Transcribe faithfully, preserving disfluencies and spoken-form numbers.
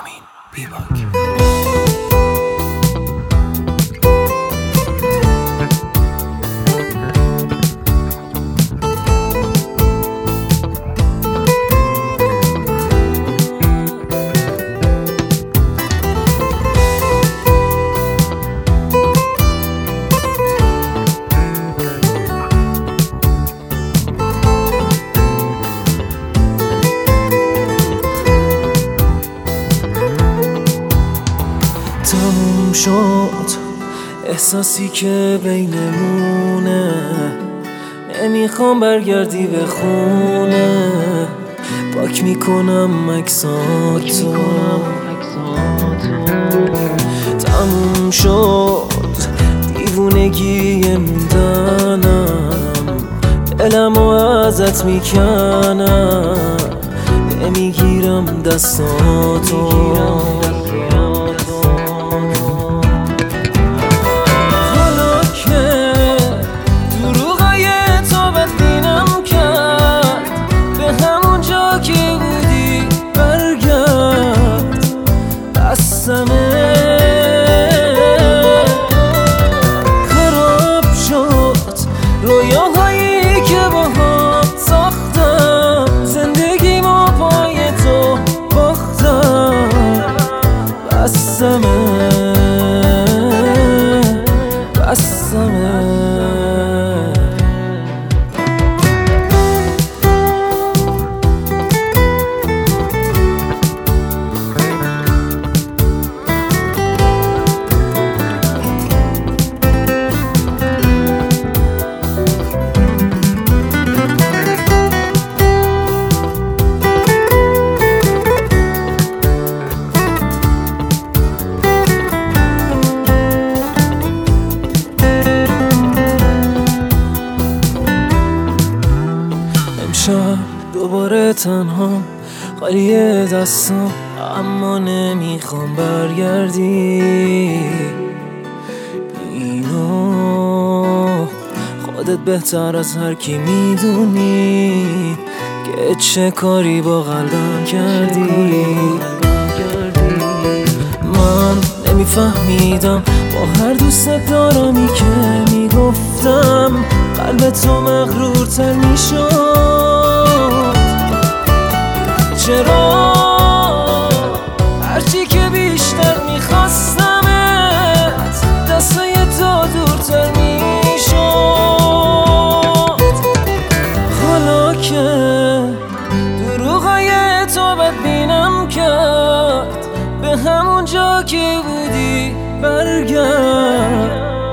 رامین بیباک. تموم شد احساسی که بینمونه، نمیخوام برگردی به خونه. پاک میکنم عکساتو. تموم شد دیوونگی موندنم، دلمو ازت میکنم، نمیگیرم دستاتو. خراب شد رویاهایی که باهات ساختم، زندگیمو پای تو باختم. بسمه بسمه امشب دوباره تنها خالی دستم، اما نمیخوام برگردی. اینو خودت بهتر از هر کی میدونی که چه کاری با قلبم کردی. من نمیفهمیدم با هر دوست دارمی که میگفتم قلب تو مغرورتر میشد. چرا هرچی که بیشتر میخواستمت دستای تو دورتر میشد. حالا که دروغای تو بدبینم کرد، به همون جا که بودی برگرد.